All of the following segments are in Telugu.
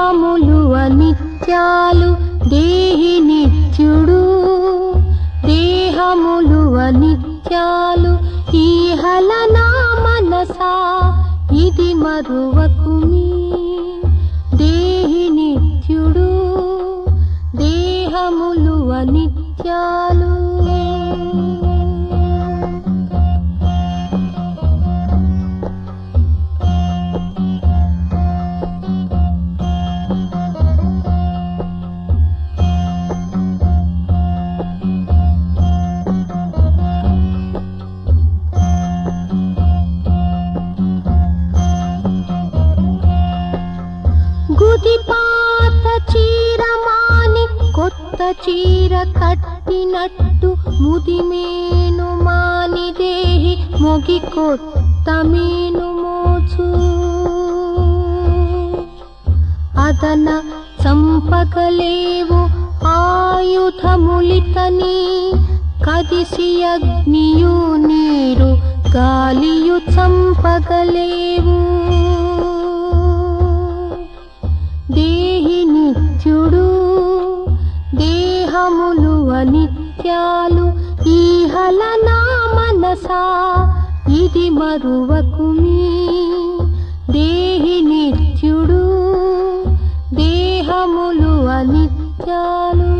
దేహములు అనిత్యాలు దేహి నిత్యుడు దేహములు అనిత్యాలు ఈహలనా మనసా ఇది మరువకుమి దేహి నిత్యుడు దేహములు అనిత్యాలు గుదిపాత చీరమాని కొత్త చీర కట్టినట్టు ముదిమేను మాని దేహి మొగి కొత్త మేను మోచు అదన చంపగలేవు ఆయుధములితని కదిసి అగ్నియు నీరు గాలియు చంపగలేవు దేహి నిత్యుడు దేహములు అనిత్యాలు ఈహలనా మనసా ఇది మరువకుమి దేహి నిత్యుడు దేహములు అనిత్యాలు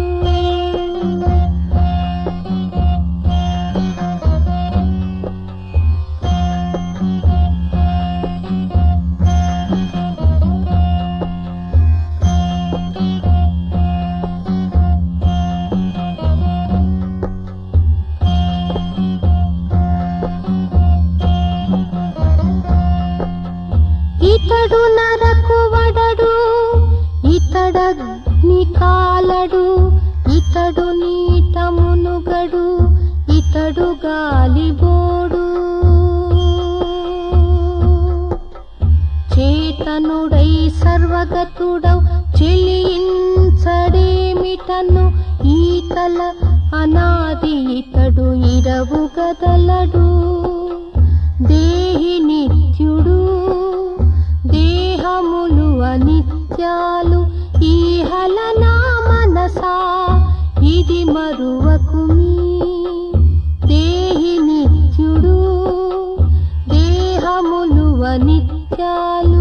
ఇతడు నరకు వడడు ఇతడగ్ని కాలడు ఇతడు నీట మునుగడు ఇతడు గాలిబోడు చేతనుడై సర్వగతుడౌ చెలించడేమిటను ఈతల అనాది ఇతడు ఇరవు గదలడు దేహి నిత్యుడు దేహములు అనిత్యాలు ఈహలనా మనసా ఇది మరువకుమి దేహి నిత్యుడు దేహములు అనిత్యాలు